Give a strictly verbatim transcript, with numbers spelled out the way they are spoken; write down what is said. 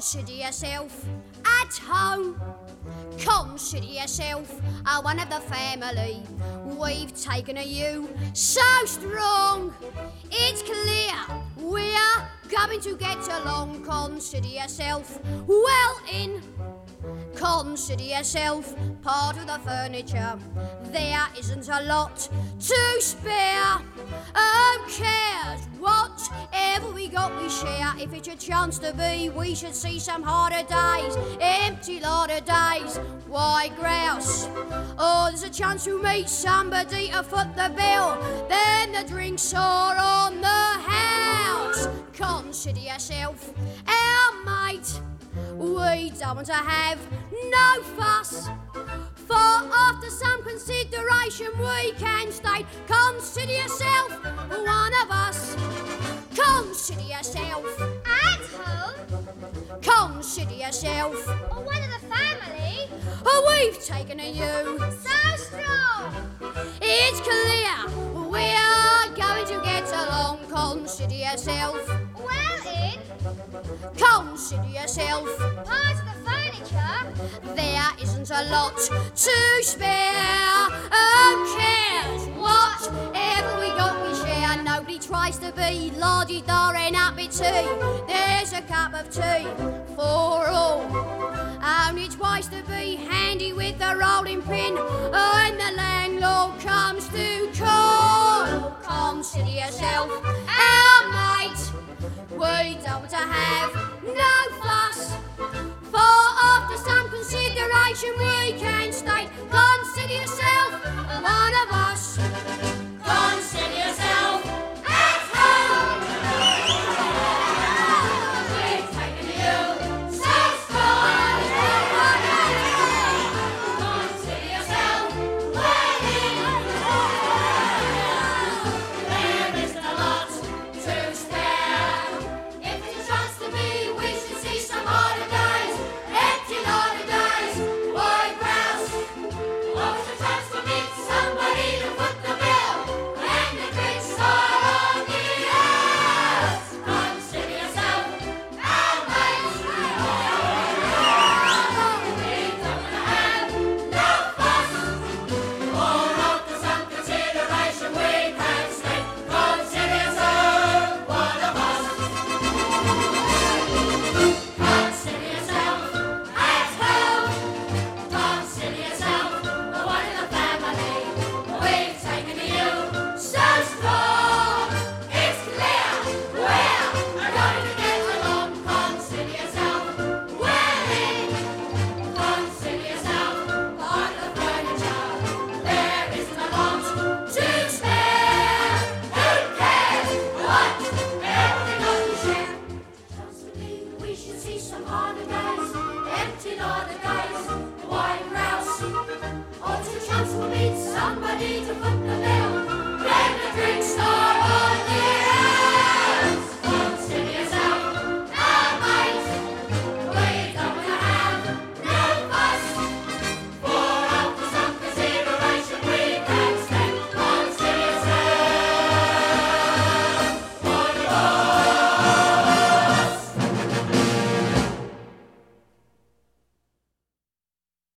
Consider yourself at home. Consider yourself uh, one of the family. We've taken a you so strong. It's clear we're going to get along. Consider yourself well in. Consider yourself part of the furniture. There isn't a lot to spare. Who cares? Whatever we got, we share. If it's a chance to be, we should see some harder days. Empty lot of days. Why grouse? Oh, there's a chance to meet somebody to foot the bill. Then the drinks are on the house. Consider yourself our mate. We don't want to have no fuss. For after some consideration we can state, consider yourself one of us. Consider yourself At home? Consider yourself Or one of the family? Oh, we've taken a you So strong! It's clear we're going to get along. Consider yourself Well in? Consider yourself Part of the furniture? There isn't a lot to spare. Who cares? Whatever we got, we share. Nobody tries to be lardy-dar and uppity. There's a cup of tea for all. Only twice to be handy with the rolling pin when the landlord comes to call. Consider yourself our mate. We don't want to have no fuss. For after some consideration we can state, consider yourself one of us.